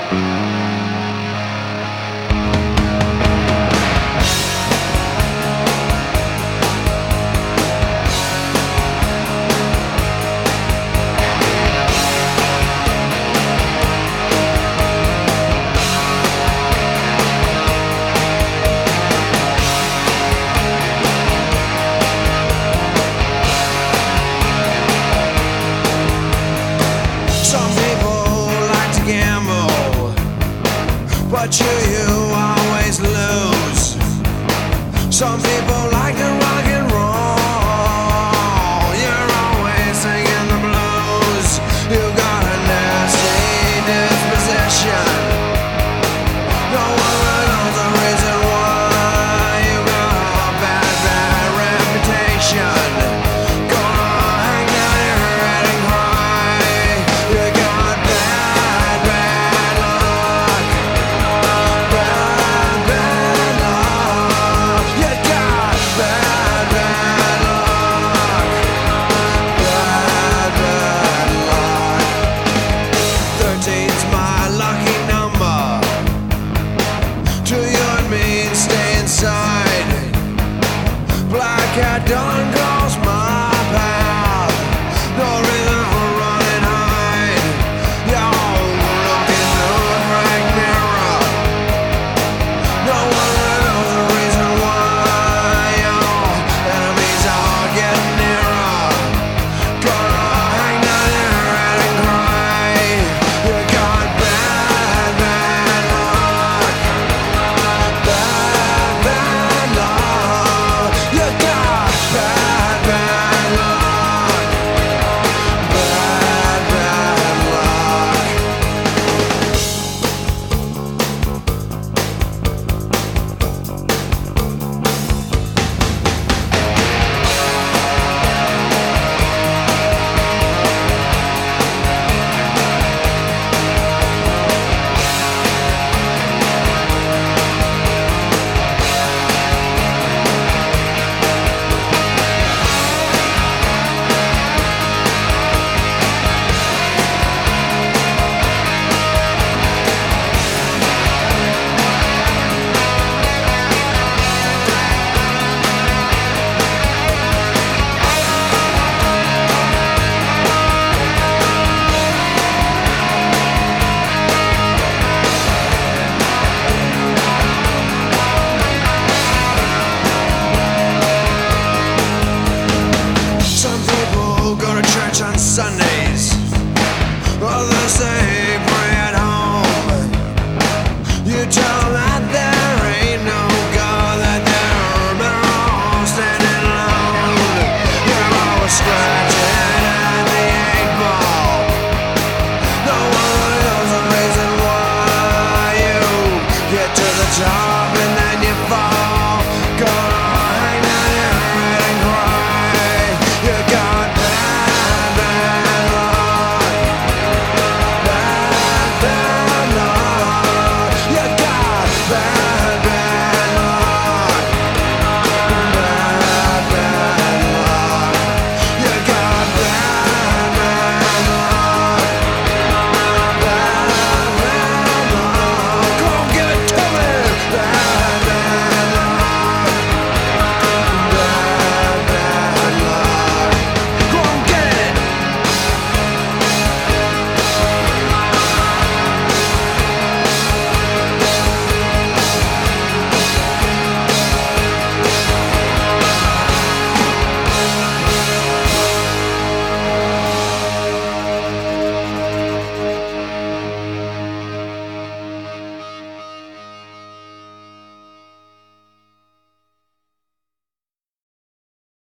But you always lose. Some people like to rock and roll. You're always singing the blues. You got a nasty disposition. No one knows the reason why. You got a bad, bad reputation. Gonna hang down your head and cry. You got bad, bad luck. Bad, bad luck. You got bad, bad luck. Bad, bad luck. 13's my lucky number. To you and me, stay inside. Black cat done calls my path. No reason for run and hide. Yo, look into a crack mirror. No one knows the reason why. Yo, enemies are getting nearer. Gonna hang down your head and cry. You got bad, bad luck. Bad, bad luck. You got bad, bad luck. Bad, bad luck. Some people go to church on Sundays. Others say